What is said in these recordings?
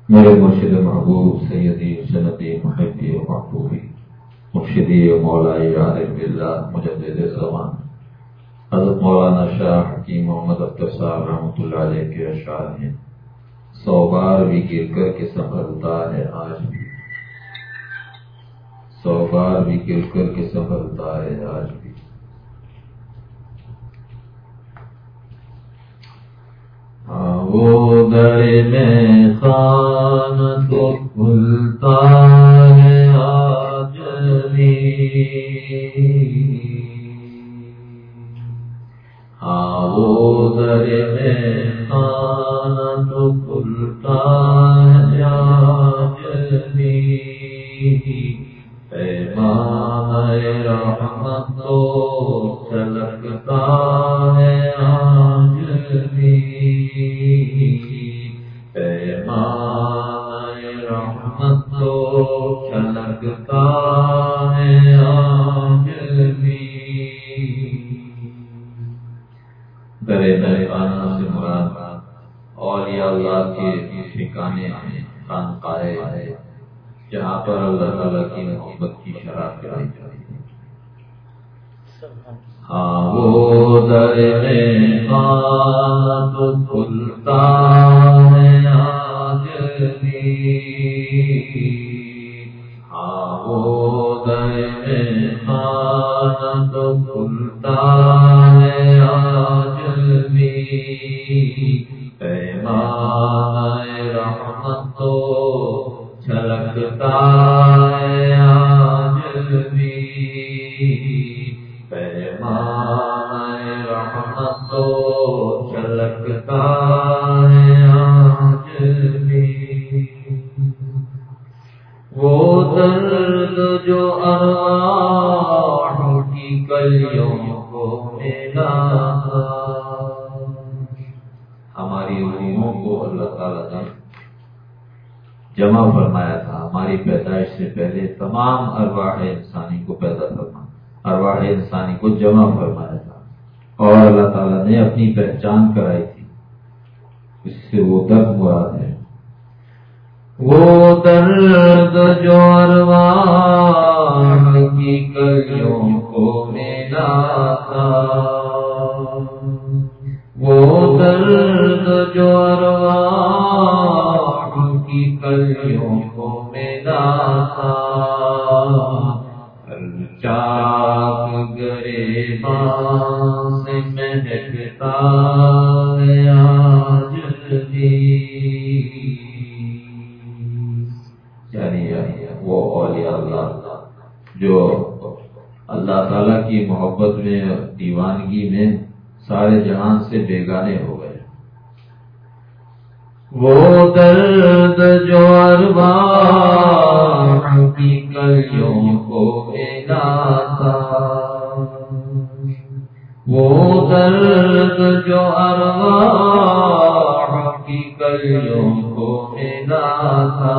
میرے مرشد محبوب سیدی سندی محبی و محبوبی مرشدی و مولائی عارف باللہ مجدد زمان حضرت مولانا شاہ حکیم محمد اختر صاحب رحمۃ اللہ علیہ کے اشعار ہیں، 100 بار بھی گر کر کے سنبھلتا ہے آج بھی، 100 بار بھی گر کر کے سنبھلتا ہے آج بھی۔ وہ در میں خان تو کھلتا ہے آج بھی، وہ در میں خان تو کھلتا ہے آج بھی، پیمان رحمت تو چھلکتا ہے آج بھی، پیمان رحمت تو چھلکتا ہے آج بھی۔ درے خانہ سے مراد اولیاء اللہ کے ٹھکانے ہیں، خانقاہیں ہیں جہاں پر اللہ تعالیٰ کی محبت کی شرح کرائی جاتی ہے۔ وہ در میں خانہ تو کھلتا ہے آج بھی، وہ در میں خانہ تو کھلتا ہے آج بھی، پیمان رحمت تو چھلکتا ہے آج بھی، پیمان رحمت تو چھلکتا ہے آج بھی۔ وہ درد جو ارواح کی کلیوں کو ملا تھا، ہماری روحوں کو اللہ تعالیٰ نے جمع فرمایا تھا، ہماری پیدائش سے پہلے تمام ارواح انسانی کو پیدا فرمایا، ارواح انسانی کو جمع فرمایا تھا اور اللہ تعالیٰ نے اپنی پہچان کرائی تھی، اس سے وہ درد مراد ہے۔ وہ درد جو ارواح کی کلیوں کو ملا تھا، وہ درد جو ارواح کی کلیوں کو ملا تھا، ہر چاک گریباں سے مہکتا ہے آج بھی، یعنی وہ اولیاء اللہ جو اللہ تعالیٰ کی محبت میں دیوانگی میں سارے جہان سے بیگانے ہو گئے۔ وہ درد جو ارواح کی کلیوں کو ملا تھا، وہ درد جو ارواح کی کلیوں کو ملا تھا،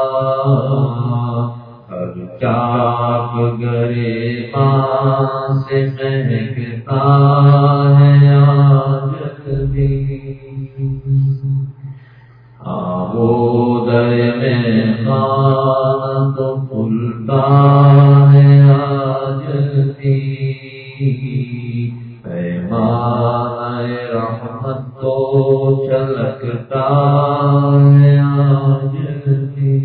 ہر چاک گریباں سے مہکتا ہے آج بھی، وہ در میں خانہ تو کھلتا ہے آج بھی، پیمان رحمت تو چھلکتا ہے آج بھی۔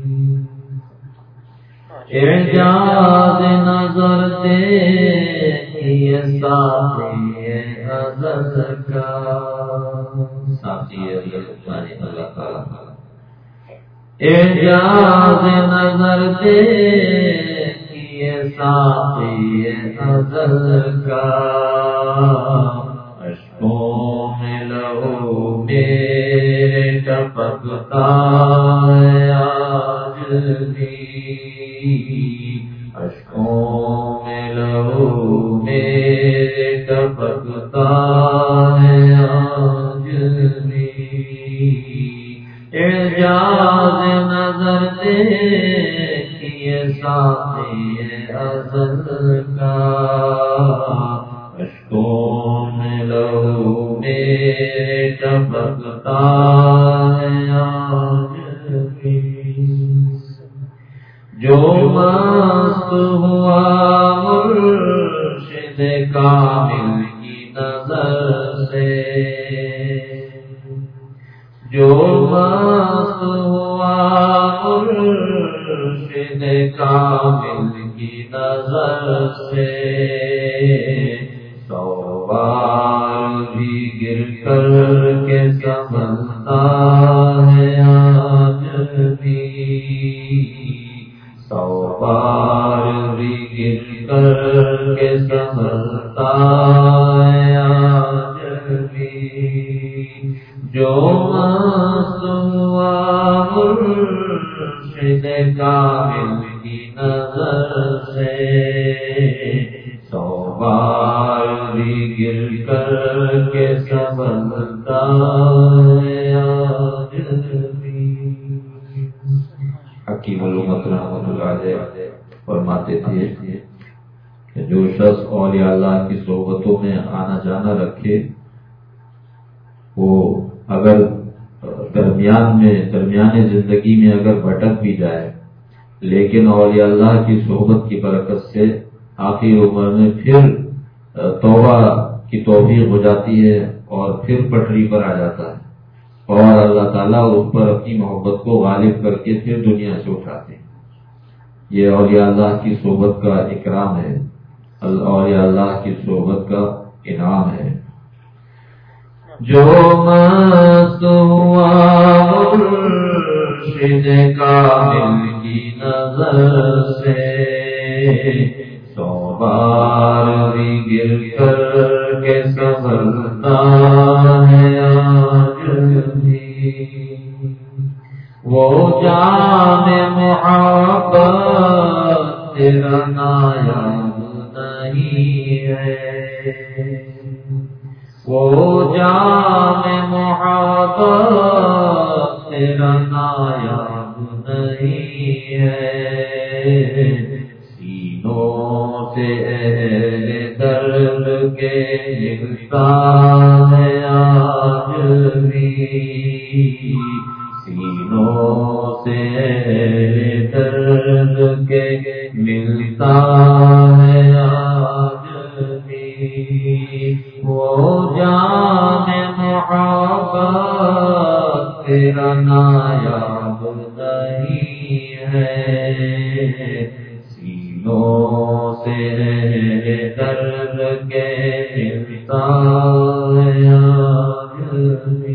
اعجاز نظر دیکھیے ساتھی ازل کا، ساتھی اللہ تعالیٰ، اعجاز نظر دیکھیے ساتھی ازل کا، اشکوں میں لہو میرے ٹپکتا ہے آج بھی، اشکوں میں لہو میرے ٹپکتا ہے آج بھی، اعجاز نظر دیکھیے ساتھی ازل کا، اشکوں میں لہو میرے ٹپکتا ہے آج جو مست ہوا مرشد کامل کی نظر سے، جو مست ہوا مرشد کامل کی نظر سے، سو بار بھی گر کر کے سنبھلتا ہے آج بھی، سو بار بھی گر کر کے سنبھلتا ہے آج بھی، جو مست ہوا مرشد کامل کی نظر سے، سو بار بھی گر کر کے سنبھلتا ہے آج بھی۔ حکیم علومت رحمۃ اللہ علیہ فرماتے تھے کہ جو شخص اولیاء اللہ کی صحبتوں میں آنا جانا رکھے، وہ اگر درمیان زندگی میں اگر بھٹک بھی جائے، لیکن اولیاء اللہ کی صحبت کی برکت سے آخر عمر میں پھر توبہ کی توفیق ہو جاتی ہے اور پھر پٹری پر آ جاتا ہے، اور اللہ تعالیٰ اس پر اپنی محبت کو غالب کر کے پھر دنیا سے اٹھاتے ہیں۔ یہ اولیاء اللہ کی صحبت کا اکرام ہے، اولیاء اللہ کی صحبت کا انعام ہے۔ جو مست ہوا مرشد کامل کی نظر سے، سو بار بھی گر کر کے سنبھلتا ہے آج بھی، وہ جام محبت تیرا نایاب نہیں ہے، وہ جام محبت تیرا نایاب نہیں ہے، سینوں سے اہل درد کے ملتا ہے آج بھی، سینوں سے اہل درد کے ملتا ہے آج بھی، وہ جام محبت تیرا نایاب نہیں ہے، سینوں سے درد کے ملتا ہے آج بھی۔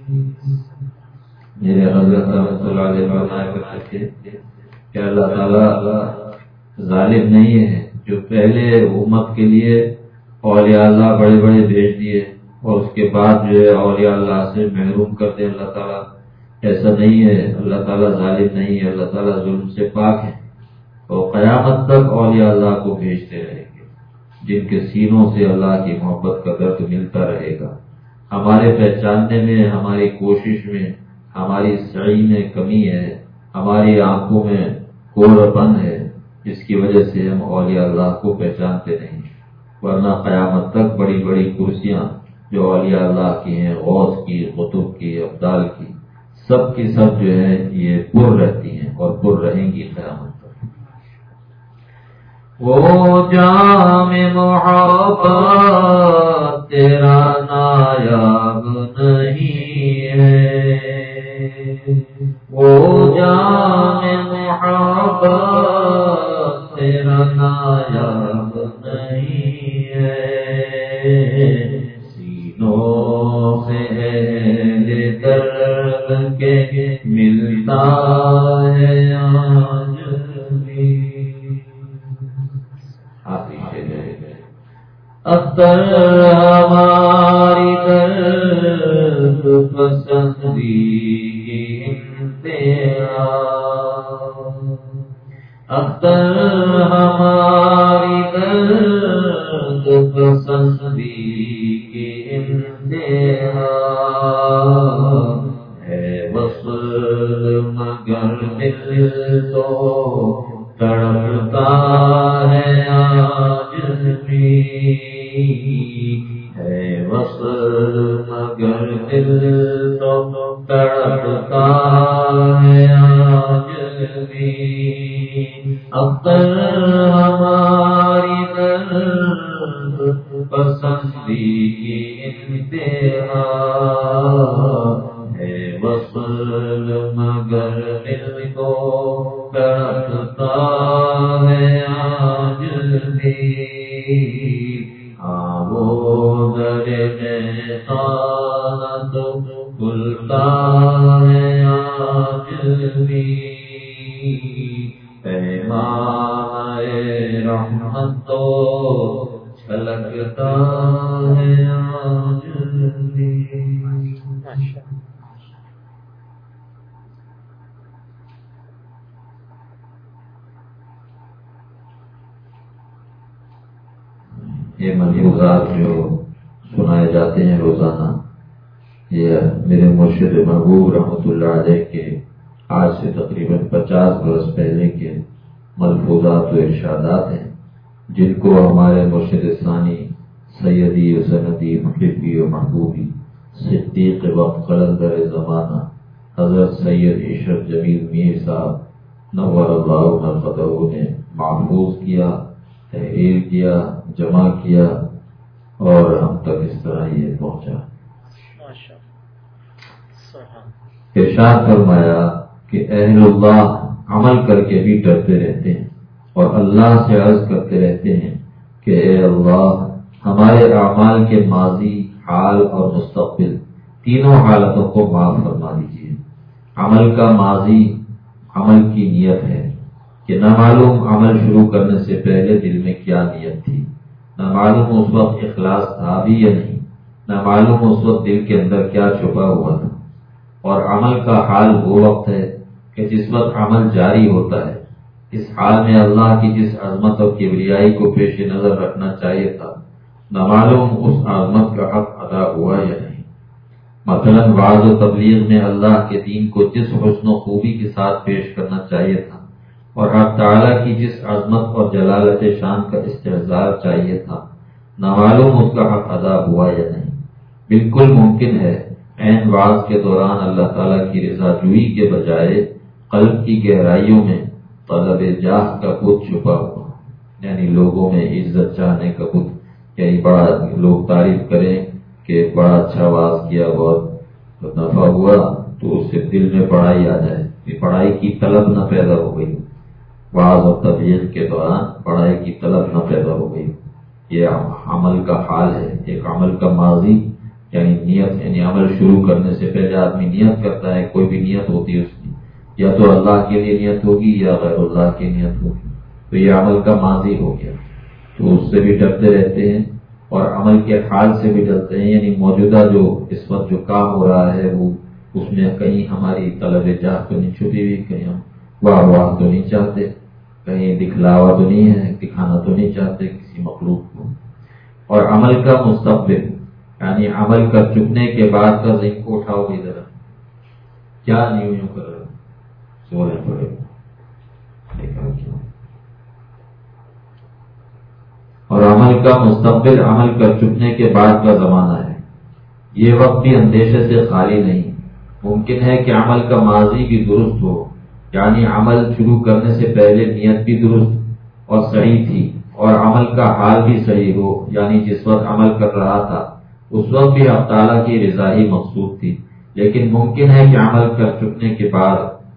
میرے حضرت رحمۃ اللہ علیہ فرمایا کرتے تھے کہ اللہ تعالیٰ ظالم نہیں ہے، جو پہلے امت کے لیے اولیاء اللہ بڑے بڑے بھیج دیے اور اس کے بعد جو ہے اولیاء اللہ سے محروم کرتے اللہ تعالیٰ، ایسا نہیں ہے۔ اللہ تعالیٰ ظالم نہیں ہے، اللہ تعالیٰ ظلم سے پاک ہے، اور قیامت تک اولیاء اللہ کو بھیجتے رہیں گے جن کے سینوں سے اللہ کی محبت کا درد ملتا رہے گا۔ ہمارے پہچاننے میں، ہماری کوشش میں، ہماری سعی میں کمی ہے، ہماری آنکھوں میں کوڑ پن ہے، جس کی وجہ سے ہم اولیاء اللہ کو پہچانتے نہیں، ورنہ قیامت تک بڑی بڑی کرسیاں جو اولیاء اللہ کی ہیں، غوث کی، قطب کی، ابدال کی، سب کی سب جو ہے یہ پر رہتی ہیں اور پر رہیں گی قیامت تک۔ وہ جام محبت تیرا نایاب نہیں ہے، وہ جام محبت تیرا نایاب نہیں ہے، سینوں سے اہل درد کے ملتا ہے آج بھی۔ اختر ہماری درد پسندی انتہا، اختر ہماری درد پسندی کی انتہا ہے، وصل مگر مل تو تڑپتا ہے آج بھی، ہے وصل مگر دل تو تڑپتا ہے آج بھی، اختر ہماری درد پسندی کی انتہا، ہے وصل مگر دل کو تڑپتا ہے آج بھی، ہاں وہ در خانہ تو کھلتا ہے آج بھی، پیمانہ رحمت تو چھلکتا ہے آج بھی۔ یہ ملفوظات جو سنائے جاتے ہیں روزانہ، یہ میرے مرشد محبوب رحمۃ اللہ علیہ کے آج سے تقریباً 50 برس پہلے کے ملفوظات و ارشادات ہیں، جن کو ہمارے مرشد ثانی سیدی و سندی محبی و محبوبی صدیق وقت قلندر زمانہ حضرت سید عشرت جمیل میر صاحب نور اللہ مرقدہ نے محفوظ کیا، تحریر کیا، جمع کیا، اور ہم تک اس طرح یہ پہنچا۔ ارشاد فرمایا کہ اہل اللہ عمل کر کے بھی ڈرتے رہتے ہیں اور اللہ سے عرض کرتے رہتے ہیں کہ اے اللہ ہمارے اعمال کے ماضی، حال اور مستقبل تینوں حالتوں کو معاف فرما دیجیے۔ عمل کا ماضی عمل کی نیت ہے کہ نہ معلوم عمل شروع کرنے سے پہلے دل میں کیا نیت تھی، نہ معلوم اس وقت اخلاص تھا بھی یا نہیں، نہ معلوم اس وقت دل کے اندر کیا چھپا ہوا تھا۔ اور عمل کا حال وہ وقت ہے کہ جس وقت عمل جاری ہوتا ہے، اس حال میں اللہ کی جس عظمت اور کبریائی کو پیش نظر رکھنا چاہیے تھا، نہ معلوم اس عظمت کا حق ادا ہوا یا نہیں۔ مثلا وعظ و تبلیغ میں اللہ کے دین کو جس حسن و خوبی کے ساتھ پیش کرنا چاہیے تھا اور حق تعالیٰ کی جس عظمت اور جلالت شان کا استحضار چاہیے تھا، نہ معلوم اس کا حق ادا ہوا یا نہیں۔ بالکل ممکن ہے عین وعظ کے دوران اللہ تعالیٰ کی رضا جوئی کے بجائے قلب کی گہرائیوں میں طلب جاہ کا بت چھپا ہوا، یعنی لوگوں میں عزت چاہنے کا بت، یعنی بڑا لوگ تعریف کریں کہ بڑا اچھا واعظ کیا، بہت نفع ہوا، تو اس سے دل میں پڑھائی آ جائے، کہ پڑھائی کی طلب نہ پیدا ہو گئی، واعظ اور تبلیغ کے دوران پڑھائی کی طلب نہ پیدا ہو گئی۔ یہ عمل کا حال ہے۔ ایک عمل کا ماضی یعنی نیت، یعنی عمل شروع کرنے سے پہلے آدمی نیت کرتا ہے، کوئی بھی نیت ہوتی ہے اس کی، یا تو اللہ کے لیے نیت ہوگی یا غیر اللہ کی نیت ہوگی، تو یہ عمل کا ماضی ہو گیا۔ تو اس سے بھی ڈرتے رہتے ہیں اور عمل کے حال سے بھی ڈرتے ہیں، یعنی موجودہ جو اس وقت جو کام ہو رہا ہے وہ اس میں کہیں ہماری طلب جاہ تو نہیں چھپی ہوئی، کہیں ہم واہ واہ تو نہیں چاہتے، کہیں دکھلاوا تو نہیں ہے، دکھانا تو نہیں چاہتے کسی مخلوق کو۔ اور عمل کا مستقبل یعنی عمل کر چکنے کے بعد کا ذہن کو اٹھاؤ بھی ذرا، کیا نہیں یوں کر رہا، سونے پڑے گا۔ اور عمل کا مستقبل عمل کر چکنے کے بعد کا زمانہ ہے، یہ وقت بھی اندیشے سے خالی نہیں۔ ممکن ہے کہ عمل کا ماضی بھی درست ہو، یعنی عمل شروع کرنے سے پہلے نیت بھی درست اور صحیح تھی، اور عمل کا حال بھی صحیح ہو، یعنی جس وقت عمل کر رہا تھا اس وقت بھی حق تعالیٰ کی رضا ہی مقصود تھی۔ لیکن ممکن ہے کہ عمل کر چکنے کے بعد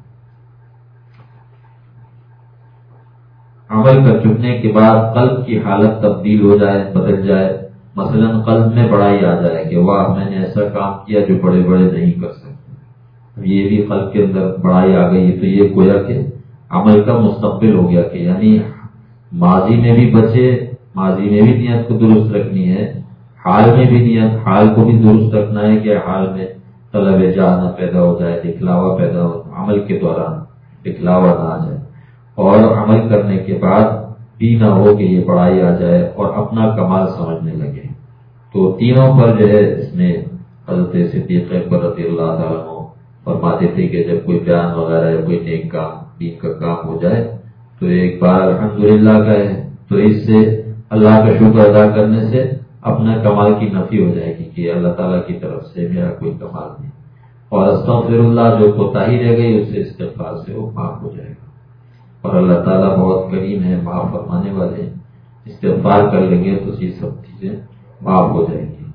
قلب کی حالت تبدیل ہو جائے، بدل جائے۔ مثلا قلب میں بڑائی آ جائے کہ واہ میں نے ایسا کام کیا جو بڑے بڑے نہیں کر سکتے، یہ بھی قلب کے اندر بڑائی آ گئی، تو یہ گویا کہ عمل کا مستقبل ہو گیا کہ یعنی ماضی میں بھی بچے، ماضی میں بھی نیت کو درست رکھنی ہے، حال میں بھی نیت، حال کو بھی درست رکھنا ہے کہ حال میں طلب جاہ نہ پیدا ہو جائے، دکھلاوا پیدا ہو، عمل کے دوران دکھلاوا نہ آ جائے، اور عمل کرنے کے بعد بھی نہ ہو کہ یہ بڑائی آ جائے اور اپنا کمال سمجھنے لگے۔ تو تینوں پر جو ہے اس میں حضرت صدیق اکبر رضی اللہ تعالیٰ عنہ فرماتے تھے کہ جب کوئی بیان وغیرہ یا کوئی نیک کام دین کا کام ہو جائے تو ایک بار الحمدللہ کہے تو اس سے اللہ کا شکر ادا کرنے سے اپنا کمال کی نفی ہو جائے گی کہ اللہ تعالیٰ کی طرف سے میرا کوئی کمال نہیں، اور استغفر اللہ جو کوتاہی رہ گئی اس سے استغفار سے وہ معاف ہو جائے گا، اور اللہ تعالیٰ بہت کریم ہے، معاف فرمانے والے ہیں، استغفار کر لیں گے تو یہ سب چیزیں معاف ہو جائیں گی۔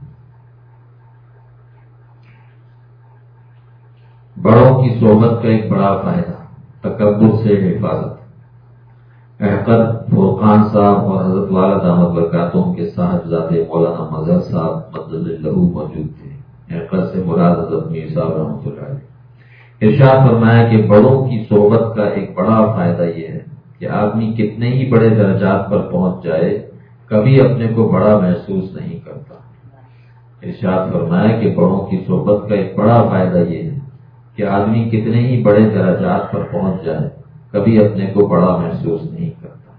بڑوں کی صحبت کا ایک بڑا فائدہ، تکبر سے حفاظت۔ احقر فرقان صاحب اور حضرت والا دامت برکاتہم کے صاحبزادے مولانا مظہر صاحب مدد اللہ موجود تھے۔ احقر سے مراد حضرت میر صاحب رحمۃ اللہ علیہ۔ ارشاد فرمایا کہ بڑوں کی صحبت کا ایک بڑا فائدہ یہ ہے کہ آدمی کتنے ہی بڑے درجات پر پہنچ جائے کبھی اپنے کو بڑا محسوس نہیں کرتا۔ ارشاد فرمایا کہ بڑوں کی صحبت کا ایک بڑا فائدہ یہ ہے کہ آدمی کتنے ہی بڑے درجات پر پہنچ جائے کبھی اپنے کو بڑا محسوس نہیں کرتا۔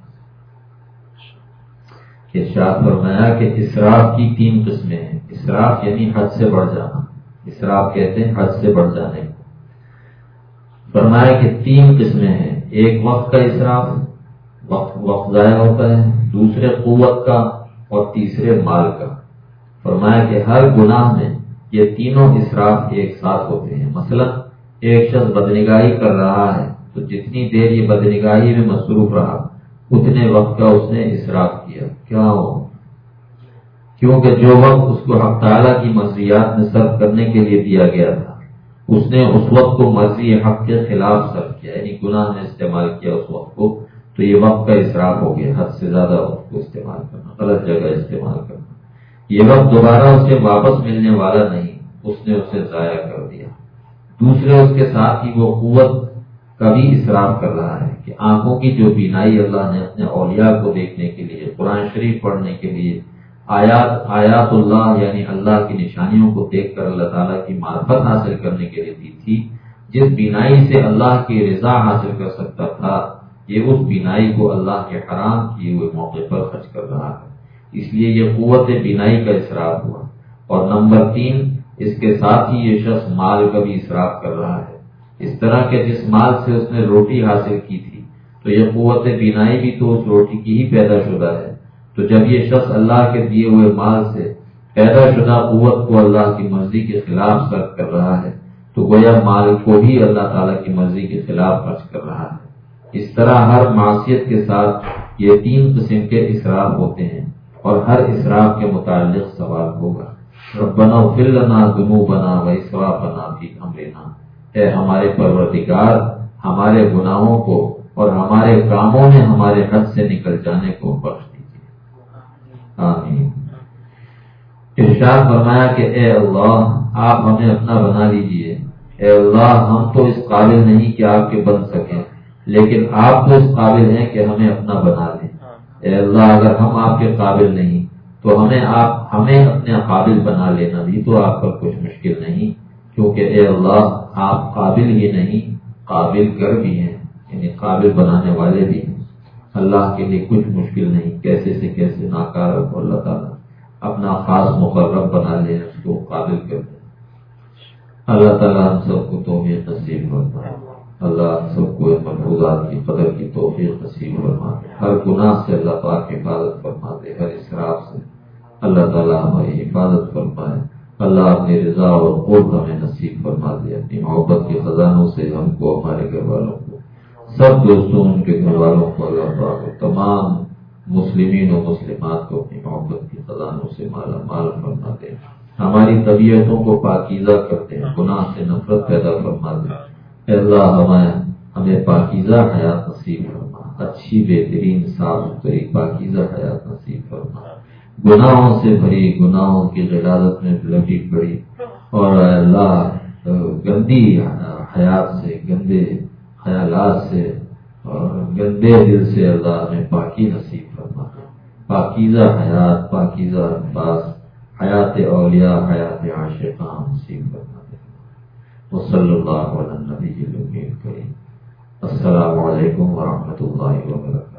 ارشاد فرمایا کہ اسراف کی 3 قسمیں ہیں۔ اسراف یعنی حد سے بڑھ جانا، اسراف کہتے ہیں حد سے بڑھ جانے کو۔ فرمایا کہ 3 قسمیں ہیں، ایک وقت کا اسراف، وقت ضائع ہوتا ہے، دوسرے قوت کا، اور تیسرے مال کا۔ فرمایا کہ ہر گناہ میں یہ تینوں اسراف ایک ساتھ ہوتے ہیں۔ مثلا ایک شخص بدنگاہی کر رہا ہے تو جتنی دیر یہ بدنگاہی میں مصروف رہا اتنے وقت کا اس نے اسراف کیا۔ کیا ہو؟ کیونکہ جو وقت اس کو حق تعالیٰ کی مرضیات میں صرف کرنے کے لیے دیا گیا تھا اس نے اس وقت کو مرضی حق کے خلاف صرف کیا، یعنی گناہ میں استعمال کیا اس وقت کو، تو یہ وقت کا اسراف ہو گیا۔ حد سے زیادہ وقت کو استعمال کرنا، غلط جگہ استعمال کرنا، یہ وقت دوبارہ اسے واپس ملنے والا نہیں، اس نے اسے ضائع کر دیا۔ دوسرے اس کے ساتھ ہی وہ قوت کا بھی اسراف کر رہا ہے کہ آنکھوں کی جو بینائی اللہ نے اپنے اولیاء کو دیکھنے کے لیے، قرآن شریف پڑھنے کے لیے، آیات اللہ یعنی اللہ کی نشانیوں کو دیکھ کر اللہ تعالیٰ کی معرفت حاصل کرنے کے لیے دی تھی، جس بینائی سے اللہ کی رضا حاصل کر سکتا تھا، یہ اس بینائی کو اللہ کے حرام کیے ہوئے موقع پر خرچ کر رہا ہے۔ اس لیے یہ قوت بینائی کا اسراف ہوا۔ اور نمبر 3، اس کے ساتھ ہی یہ شخص مال کا بھی اسراف کر رہا ہے۔ اس طرح کہ جس مال سے اس نے روٹی حاصل کی تھی تو یہ قوت بینائی بھی تو اس روٹی کی ہی پیدا شدہ ہے، تو جب یہ شخص اللہ کے دیے ہوئے مال سے پیدا شدہ قوت کو اللہ کی مرضی کے خلاف صرف کر رہا ہے تو گویا مال کو بھی اللہ تعالیٰ کی مرضی کے خلاف خرچ کر رہا ہے۔ اس طرح ہر معصیت کے ساتھ یہ 3 قسم کے اسراف ہوتے ہیں، اور ہر اسراف کے متعلق سوال ہوگا۔ ربنا اغفر لنا ذنوبنا واسرافنا فی امرنا، اے ہمارے پروردگار ہمارے گناہوں کو اور ہمارے کاموں میں ہمارے حد سے نکل جانے کو بخش دیجیے، آمین۔ ارشاد فرمایا کہ اے اللہ آپ ہمیں اپنا بنا لیجئے، اے اللہ ہم تو اس قابل نہیں کہ آپ کے بن سکیں، لیکن آپ تو اس قابل ہیں کہ ہمیں اپنا بنا لیں۔ اے اللہ اگر ہم آپ کے قابل نہیں تو ہمیں اپنے قابل بنا لینا بھی تو آپ پر کچھ مشکل نہیں، کیونکہ اے اللہ آپ قابل ہی نہیں قابل گر بھی ہیں، یعنی قابل بنانے والے بھی ہیں۔ اللہ کے لیے کچھ مشکل نہیں، کیسے سے کیسے ناکار کو اللہ تعالیٰ اپنا خاص مقرب بنا لے، اس کو قابل کر دیں۔ اللہ تعالیٰ ہم سب کو توفیق نصیب فرمائے، اللہ ہم سب کو محفوظات کی قدر کی توفیق نصیب فرمائے، ہر گناہ سے اللہ پاک حفاظت فرما دے، ہر اسراف سے اللہ تعالیٰ ہماری حفاظت فرمائے، اللہ اپنی رضا اور قرب ہمیں نصیب فرما دے، اپنی محبت کے خزانوں سے ہم کو، ہمارے گھر والوں کو، سب دوستوں ان کے گھر والوں کو اللہ پاک تمام مسلمین و مسلمات کو اپنی محبت کے خزانوں سے مالا مال فرما دے، ہماری طبیعتوں کو پاکیزہ کرتے ہیں، گناہ سے نفرت پیدا فرما دے۔ اے اللہ ہمیں پاکیزہ حیات نصیب فرما، اچھی بہترین صاف ستھری پاکیزہ حیات نصیب فرما، گناہوں سے بھری، گناہوں کی غلاظت میں لپٹی پڑی، اور اے اللہ گندی حیات سے، گندے خیالات سے اور گندے دل سے اللہ ہمیں پاکی نصیب فرما، پاکیزہ حیات، پاکیزہ الفاظ، حیات اولیاء، حیات عاشقاں نصیب فرما دے۔ وصلی اللہ علی النبی الامین الکریم۔ السلام علیکم ورحمۃ اللہ وبرکاتہ۔